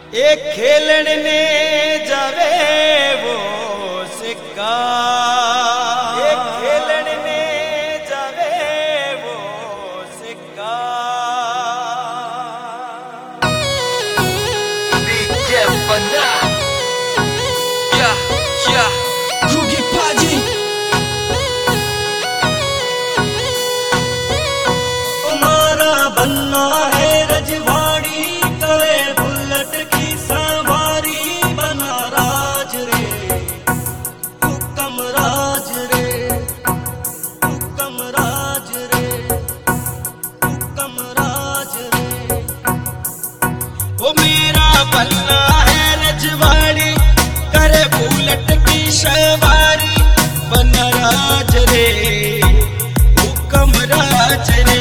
एक खेलने जावे वो सिक्का, एक खेलने जावे वो सिक्का। DJ Fana, yeah, Krugi Paji। हमारा बनना है रजवाड़ी, करे बुलेट की सवारी, बना राज रे हुक्म राज रे, हुक्म राज रे, हुक्म राज रे। वो मेरा बनना है रजवाड़ी, करे बुलेट की सवारी, बना राज रे हुक्म राज रे।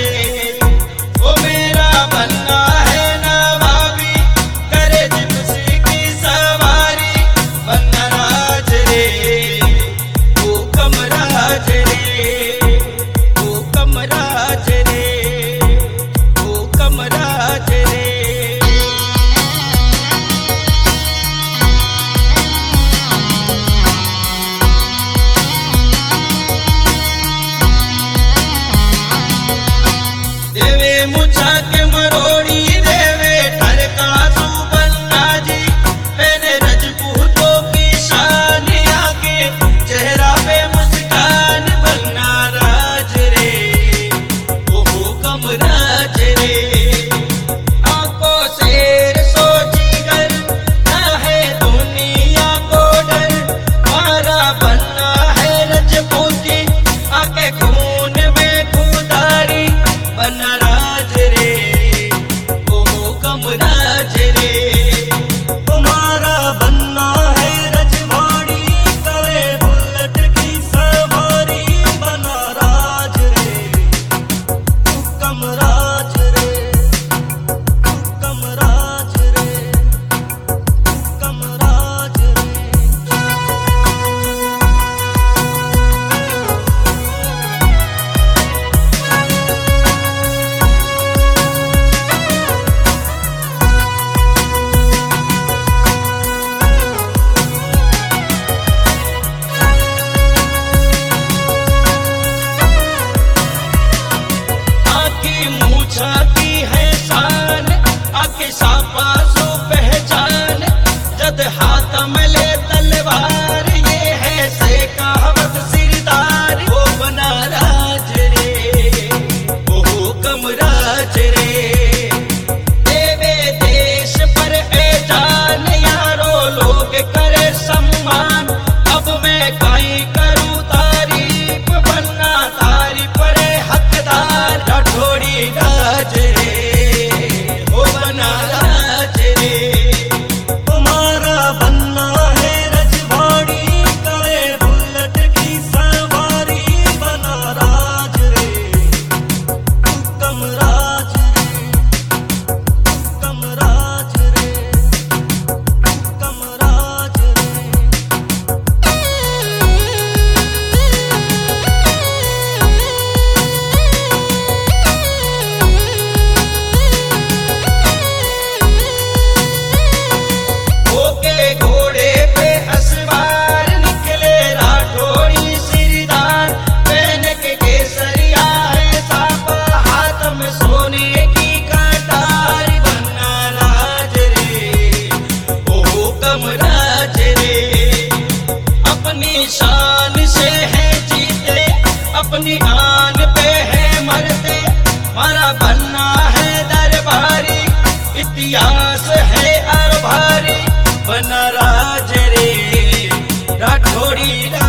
मुझा के मरोड़ी देवे ठरका सुबन्ना जी, मैंने रजपूतों की शान आके चेहरा पे मुस्कान, बनना राज रे वो हुक्म राज रे। आंखों शेर सोची कर ना है दुनिया को डर, हमारा बनना है रजपूती, आके खून में खुदारी, बना राज रे वो हुक्म राज रे। तुम्हारा बनना है रजवाड़ी, करे बुलेट की सवारी, बना राज रे हुक्म राज रे, हुक्म राज रे, हुक्म राज रे। मूछा की है शान, आके सापासो पहचान, जद हाथ में ले तलवार, ये है से कहावत सिरदार, वो बना राज रे वो हुक्म राज रे। देवे देश पर एजान, यारो लोग करे सम्मान, अब मैं काई करूँ तारीफ, बनना तारीफ पर हकदार, राठौड़ी राज रे वो बना राज रे। तुम्हारा बनना है रजवाड़ी, करे बुलेट की सवारी, बना राज रे हुक्म राज रे, हुक्म राज रे, हुक्म राज रे। ओके घोड़े पे असवार, निकले राठौड़ी सिरदार, पहन के केसरिया है सापा, हाथ में सोने की कटार, बनना राज रे वो हुक्म राज रे। अपनी शान से है जीते, अपनी आन पे है मरते, हमारा बनना है दरबारी, इतिहास है अरभारी, बना राज रे राठौड़ी।